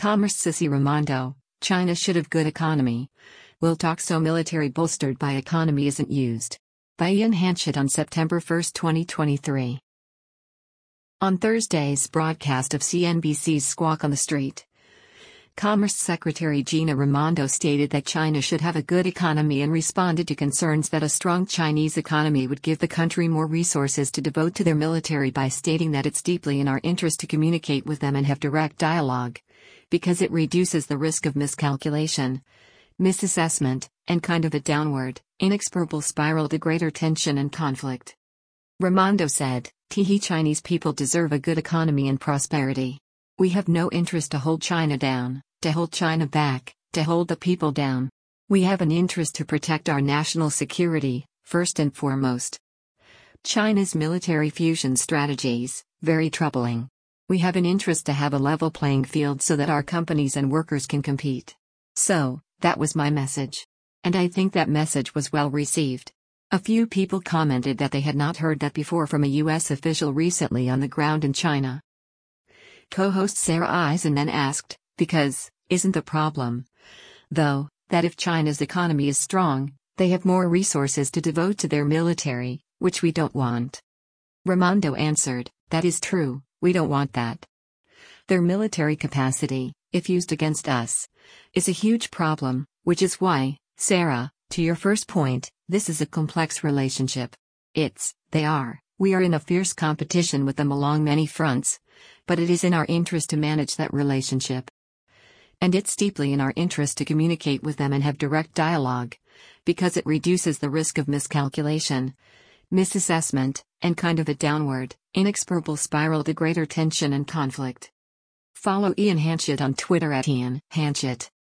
Commerce Sissy Raimondo, China should have good economy. Will talk so military bolstered by economy isn't used. By Ian Hanchett on September 1, 2023. On Thursday's broadcast of CNBC's Squawk on the Street, Commerce Secretary Gina Raimondo stated that China should have a good economy and responded to concerns that a strong Chinese economy would give the country more resources to devote to their military by stating that it's deeply in our interest to communicate with them and have direct dialogue, because it reduces the risk of miscalculation, misassessment, and kind of a downward, inexorable spiral to greater tension and conflict. Raimondo said, Chinese people deserve a good economy and prosperity. We have no interest to hold China down, to hold China back, to hold the people down. We have an interest to protect our national security, first and foremost. China's military fusion strategies, very troubling. We have an interest to have a level playing field so that our companies and workers can compete. So, that was my message. And I think that message was well received. A few people commented that they had not heard that before from a U.S. official recently on the ground in China. Co-host Sarah Eisen then asked, because, isn't the problem, though, that if China's economy is strong, they have more resources to devote to their military, which we don't want? Raimondo answered, that is true, we don't want that. Their military capacity, if used against us, is a huge problem, which is why, Sarah, to your first point, this is a complex relationship. We are in a fierce competition with them along many fronts, but it is in our interest to manage that relationship. And it's deeply in our interest to communicate with them and have direct dialogue, because it reduces the risk of miscalculation, misassessment, and kind of a downward, inexorable spiral to greater tension and conflict. Follow Ian Hanchett on Twitter @Ian Hanchett.